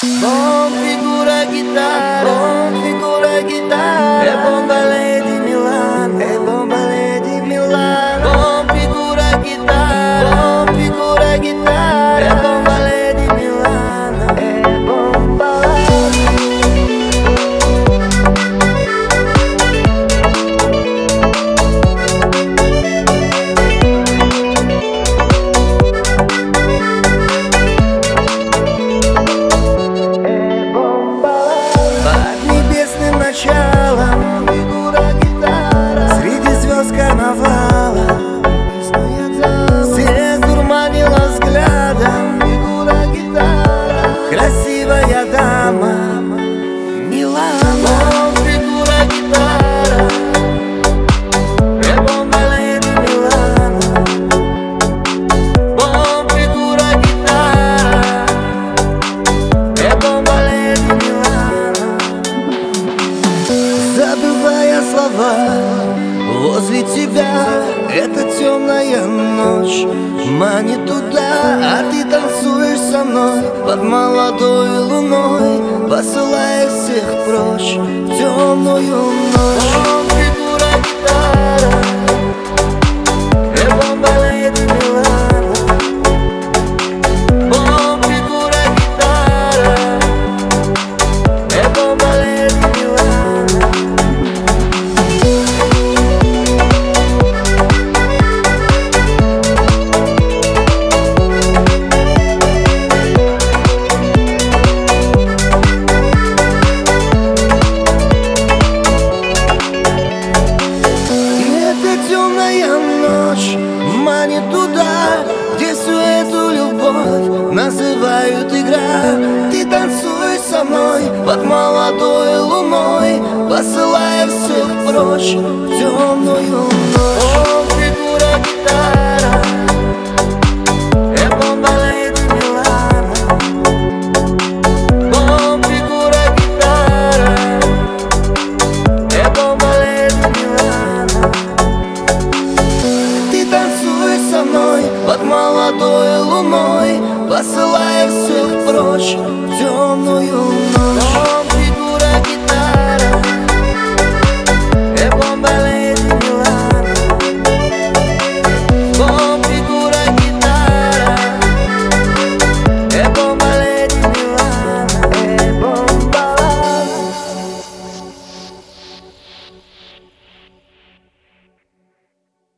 Bom figura guitarra, é bomba Lady Milano, é bomba Lady Milano. Bom figura guitarra, é bomba Lady Milano, é bomba. Началом фигура гитара среди звезд карнавала. Всех дурманила взглядом фигура гитара, красивая дама Милана. Фигура гитара, é bomba Lady Milano. Bom figura guitarra, é bomba Lady Milano. Забывая слова возле тебя, эта темная ночь манит туда, а ты танцуешь со мной под молодой луной, посылая всех прочь в темную ночь. Фигура гитара, é bomba Lady Milano. Bom figura guitarra, é bomba Lady Milano. Темная ночь манит туда, где всю эту любовь называют игра. Ты танцуешь со мной под молодой луной, посылая всех прочь в темную ночь. Фигура гитара, é bomba Lady Milano. Bom figura guitarra, é bomba Lady Milano. Со мной под молодой луной, посылая всех прочь в темную